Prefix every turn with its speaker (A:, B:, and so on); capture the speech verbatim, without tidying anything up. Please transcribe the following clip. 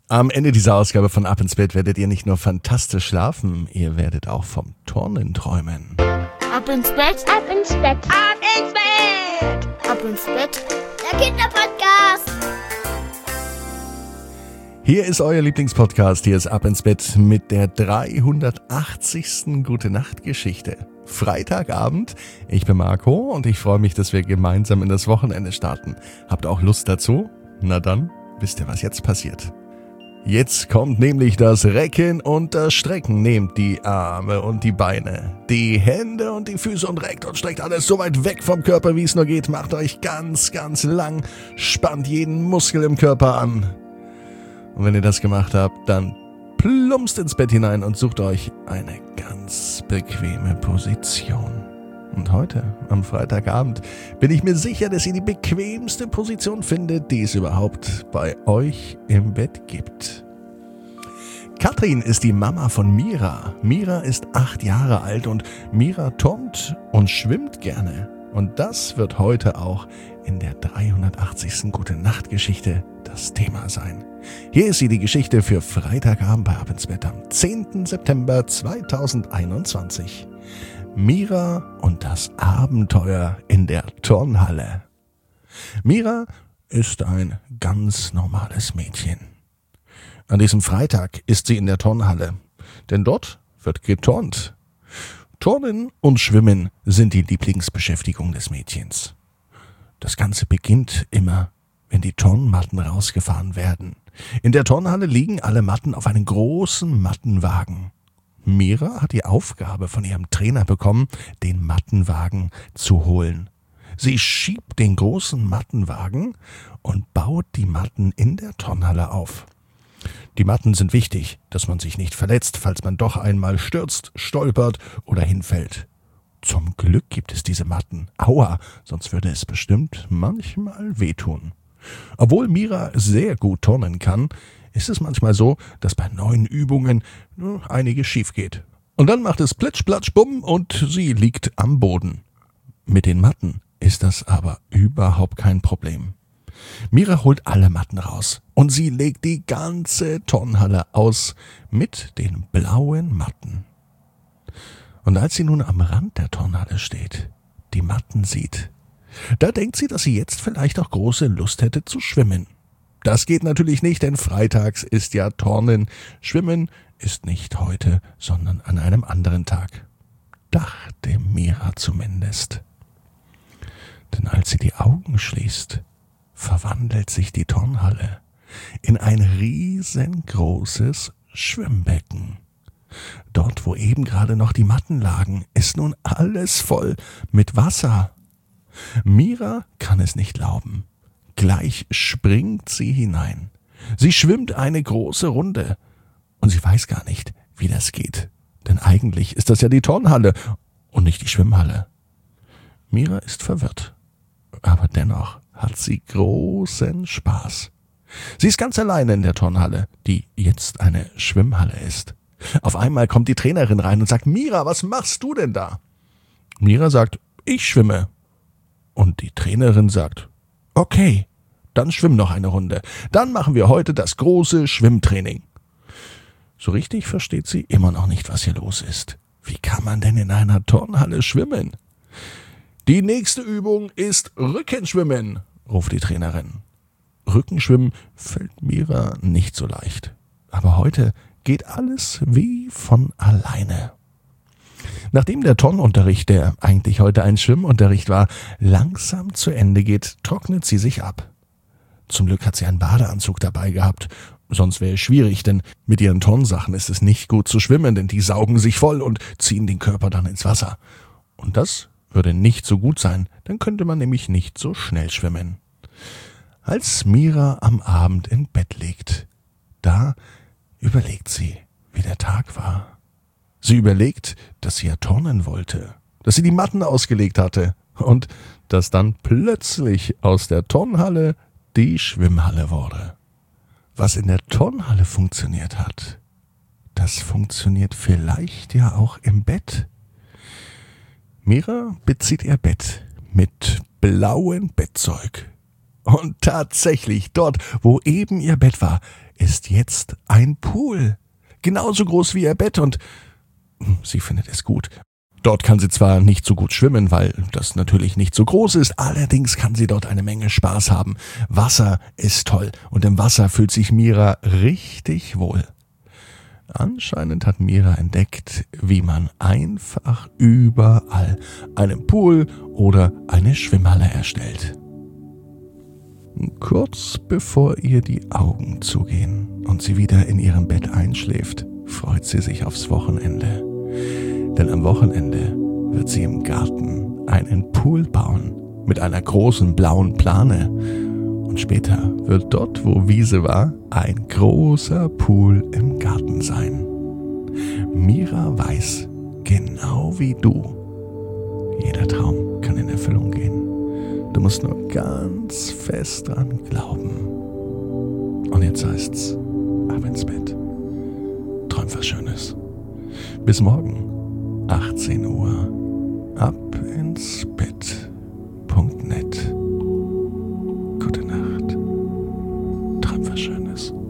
A: Am Ende dieser Ausgabe von Ab ins Bett werdet ihr nicht nur fantastisch schlafen, ihr werdet auch vom Turnen träumen.
B: Ab ins Bett,
C: Ab ins Bett,
B: ab ins Bett, ab ins Bett,
C: der Kinderpodcast.
A: Hier ist euer Lieblingspodcast, hier ist Ab ins Bett mit der dreihundertachtzigsten Gute-Nacht-Geschichte. Freitagabend, ich bin Marco und ich freue mich, dass wir gemeinsam in das Wochenende starten. Habt ihr auch Lust dazu? Na dann, wisst ihr, was jetzt passiert? Jetzt kommt nämlich das Recken und das Strecken. Nehmt die Arme und die Beine, die Hände und die Füße und reckt und streckt alles so weit weg vom Körper, wie es nur geht. Macht euch ganz, ganz lang, spannt jeden Muskel im Körper an. Und wenn ihr das gemacht habt, dann plumpst ins Bett hinein und sucht euch eine ganz bequeme Position. Und heute, am Freitagabend, bin ich mir sicher, dass ihr die bequemste Position findet, die es überhaupt bei euch im Bett gibt. Katrin ist die Mama von Mira. Mira ist acht Jahre alt und Mira turnt und schwimmt gerne. Und das wird heute auch in der dreihundertachtzigsten Gute-Nacht-Geschichte das Thema sein. Hier ist sie, die Geschichte für Freitagabend bei Ab ins Bett am zehnten September zweitausendeinundzwanzig. Mira und das Abenteuer in der Turnhalle. Mira ist ein ganz normales Mädchen. An diesem Freitag ist sie in der Turnhalle, denn dort wird geturnt. Turnen und Schwimmen sind die Lieblingsbeschäftigung des Mädchens. Das Ganze beginnt immer, wenn die Turnmatten rausgefahren werden. In der Turnhalle liegen alle Matten auf einem großen Mattenwagen. Mira hat die Aufgabe von ihrem Trainer bekommen, den Mattenwagen zu holen. Sie schiebt den großen Mattenwagen und baut die Matten in der Turnhalle auf. Die Matten sind wichtig, dass man sich nicht verletzt, falls man doch einmal stürzt, stolpert oder hinfällt. Zum Glück gibt es diese Matten. Aua, sonst würde es bestimmt manchmal wehtun. Obwohl Mira sehr gut turnen kann, ist es manchmal so, dass bei neuen Übungen nur einiges schief geht. Und dann macht es plitsch, platsch, bumm und sie liegt am Boden. Mit den Matten ist das aber überhaupt kein Problem. Mira holt alle Matten raus und sie legt die ganze Turnhalle aus mit den blauen Matten. Und als sie nun am Rand der Turnhalle steht, die Matten sieht, da denkt sie, dass sie jetzt vielleicht auch große Lust hätte zu schwimmen. Das geht natürlich nicht, denn freitags ist ja Turnen. Schwimmen ist nicht heute, sondern an einem anderen Tag. Dachte Mira zumindest. Denn als sie die Augen schließt, verwandelt sich die Turnhalle in ein riesengroßes Schwimmbecken. Dort, wo eben gerade noch die Matten lagen, ist nun alles voll mit Wasser. Mira kann es nicht glauben. Gleich springt sie hinein. Sie schwimmt eine große Runde. Und sie weiß gar nicht, wie das geht. Denn eigentlich ist das ja die Turnhalle und nicht die Schwimmhalle. Mira ist verwirrt. Aber dennoch hat sie großen Spaß. Sie ist ganz alleine in der Turnhalle, die jetzt eine Schwimmhalle ist. Auf einmal kommt die Trainerin rein und sagt, Mira, was machst du denn da? Mira sagt, ich schwimme. Und die Trainerin sagt, okay, dann schwimm noch eine Runde. Dann machen wir heute das große Schwimmtraining. So richtig versteht sie immer noch nicht, was hier los ist. Wie kann man denn in einer Turnhalle schwimmen? Die nächste Übung ist Rückenschwimmen, ruft die Trainerin. Rückenschwimmen fällt Mira nicht so leicht. Aber heute geht alles wie von alleine. Nachdem der Turnunterricht, der eigentlich heute ein Schwimmunterricht war, langsam zu Ende geht, trocknet sie sich ab. Zum Glück hat sie einen Badeanzug dabei gehabt, sonst wäre es schwierig, denn mit ihren Turnsachen ist es nicht gut zu schwimmen, denn die saugen sich voll und ziehen den Körper dann ins Wasser. Und das würde nicht so gut sein, dann könnte man nämlich nicht so schnell schwimmen. Als Mira am Abend im Bett liegt, da überlegt sie, wie der Tag war. Sie überlegt, dass sie ja turnen wollte, dass sie die Matten ausgelegt hatte und dass dann plötzlich aus der Turnhalle die Schwimmhalle wurde. Was in der Turnhalle funktioniert hat, das funktioniert vielleicht ja auch im Bett. Mira bezieht ihr Bett mit blauem Bettzeug. Und tatsächlich, dort, wo eben ihr Bett war, ist jetzt ein Pool. Genauso groß wie ihr Bett und sie findet es gut. Dort kann sie zwar nicht so gut schwimmen, weil das natürlich nicht so groß ist, allerdings kann sie dort eine Menge Spaß haben. Wasser ist toll und im Wasser fühlt sich Mira richtig wohl. Anscheinend hat Mira entdeckt, wie man einfach überall einen Pool oder eine Schwimmhalle erstellt. Kurz bevor ihr die Augen zugehen und sie wieder in ihrem Bett einschläft, freut sie sich aufs Wochenende. Denn am Wochenende wird sie im Garten einen Pool bauen mit einer großen blauen Plane. Und später wird dort, wo Wiese war, ein großer Pool im Garten sein. Mira weiß, genau wie du, jeder Traum kann in Erfüllung gehen. Du musst nur ganz fest dran glauben. Und jetzt heißt's, ab ins Bett. Träum was Schönes. Bis morgen, achtzehn Uhr, ab ins Bett Punkt net. Gute Nacht. Träum was Schönes.